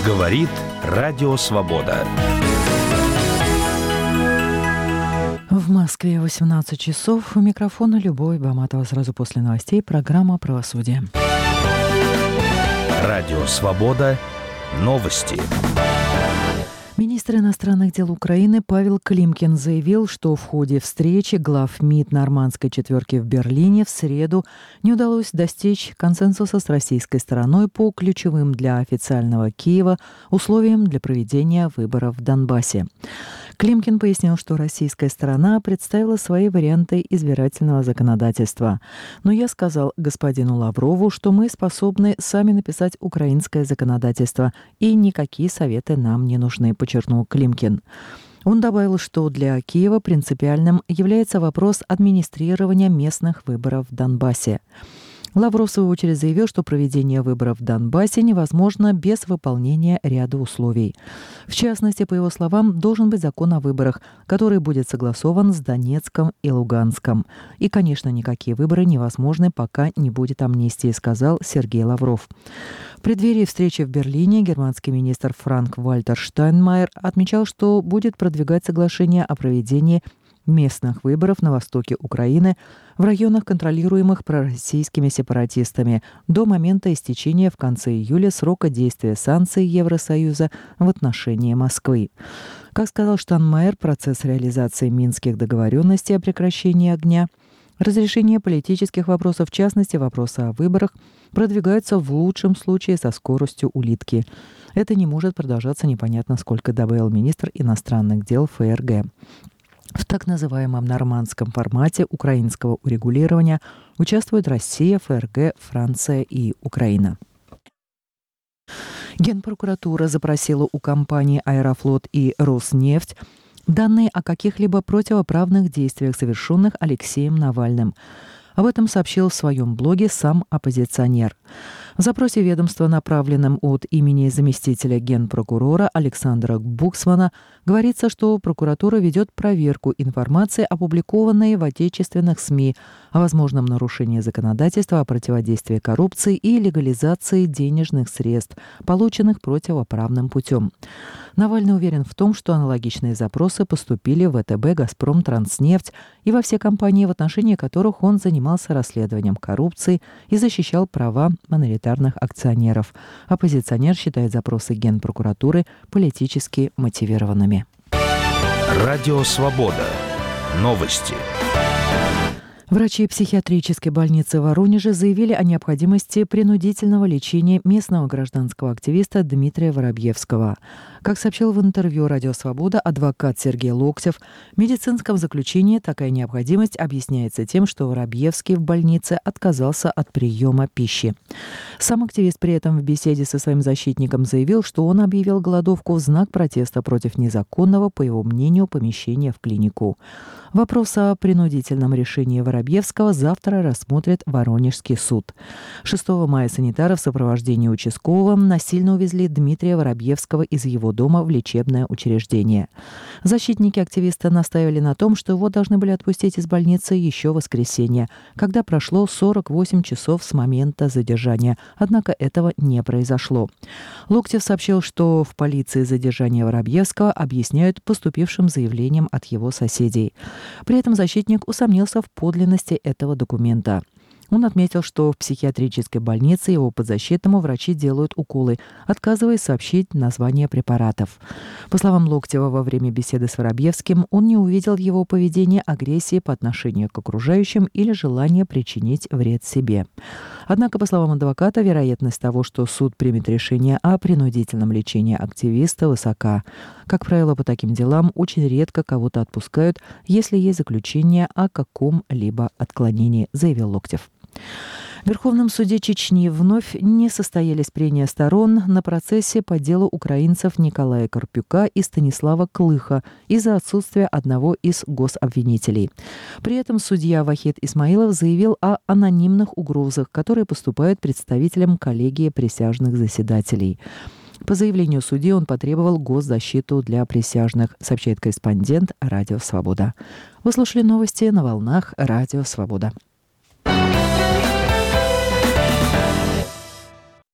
Говорит Радио Свобода. В Москве 18 часов. У микрофона Любовь Баматова. Сразу после новостей программа «Правосудие». Радио Свобода. Новости. Министр иностранных дел Украины Павел Климкин заявил, что в ходе встречи глав МИД нормандской четверки в Берлине в среду не удалось достичь консенсуса с российской стороной по ключевым для официального Киева условиям для проведения выборов в Донбассе. Климкин пояснил, что российская сторона представила свои варианты избирательного законодательства. Но я сказал господину Лаврову, что мы способны сами написать украинское законодательство, и никакие советы нам не нужны, подчеркнул Климкин. Он добавил, что для Киева принципиальным является вопрос администрирования местных выборов в Донбассе. Лавров, в свою очередь, заявил, что проведение выборов в Донбассе невозможно без выполнения ряда условий. В частности, по его словам, должен быть закон о выборах, который будет согласован с Донецком и Луганском. И, конечно, никакие выборы невозможны, пока не будет амнистии, сказал Сергей Лавров. В преддверии встречи в Берлине германский министр Франк-Вальтер Штайнмайер отмечал, что будет продвигать соглашение о проведении местных выборов на востоке Украины в районах, контролируемых пророссийскими сепаратистами, до момента истечения в конце июля срока действия санкций Евросоюза в отношении Москвы. Как сказал Штайнмайер, процесс реализации минских договоренностей о прекращении огня, разрешение политических вопросов, в частности, вопросы о выборах, продвигаются в лучшем случае со скоростью улитки. Это не может продолжаться непонятно сколько, добавил министр иностранных дел ФРГ. В так называемом нормандском формате украинского урегулирования участвуют Россия, ФРГ, Франция и Украина. Генпрокуратура запросила у компаний «Аэрофлот» и «Роснефть» данные о каких-либо противоправных действиях, совершенных Алексеем Навальным. Об этом сообщил в своем блоге сам оппозиционер. В запросе ведомства, направленном от имени заместителя генпрокурора Александра Буксмана, говорится, что прокуратура ведет проверку информации, опубликованной в отечественных СМИ, о возможном нарушении законодательства о противодействии коррупции и легализации денежных средств, полученных противоправным путем. Навальный уверен в том, что аналогичные запросы поступили в ВТБ, «Газпром», «Транснефть» и во все компании, в отношении которых он занимался расследованием коррупции и защищал права миноритарных акционеров. Оппозиционер считает запросы Генпрокуратуры политически мотивированными. Радио Свобода. Новости. Врачи психиатрической больницы в Воронеже заявили о необходимости принудительного лечения местного гражданского активиста Дмитрия Воробьевского. Как сообщил в интервью «Радио Свобода» адвокат Сергей Локтев, в медицинском заключении такая необходимость объясняется тем, что Воробьевский в больнице отказался от приема пищи. Сам активист при этом в беседе со своим защитником заявил, что он объявил голодовку в знак протеста против незаконного, по его мнению, помещения в клинику. Вопрос о принудительном решении Воробьевского завтра рассмотрит Воронежский суд. 6 мая санитары в сопровождении участкового насильно увезли Дмитрия Воробьевского из его дома в лечебное учреждение. Защитники активиста настаивали на том, что его должны были отпустить из больницы еще в воскресенье, когда прошло 48 часов с момента задержания, однако этого не произошло. Локтев сообщил, что в полиции задержание Воробьевского объясняют поступившим заявлением от его соседей. При этом защитник усомнился в подлинности этого документа. Он отметил, что в психиатрической больнице его подзащитному врачи делают уколы, отказываясь сообщить название препаратов. По словам Локтева, во время беседы с Воробьевским он не увидел в его поведении агрессии по отношению к окружающим или желания причинить вред себе. Однако, по словам адвоката, вероятность того, что суд примет решение о принудительном лечении активиста, высока. Как правило, по таким делам очень редко кого-то отпускают, если есть заключение о каком-либо отклонении, заявил Локтев. В Верховном суде Чечни вновь не состоялись прения сторон на процессе по делу украинцев Николая Карпюка и Станислава Клыха из-за отсутствия одного из гособвинителей. При этом судья Вахид Исмаилов заявил о анонимных угрозах, которые поступают представителям коллегии присяжных заседателей. По заявлению судьи он потребовал госзащиту для присяжных, сообщает корреспондент «Радио Свобода». Вы слушали новости на волнах «Радио Свобода».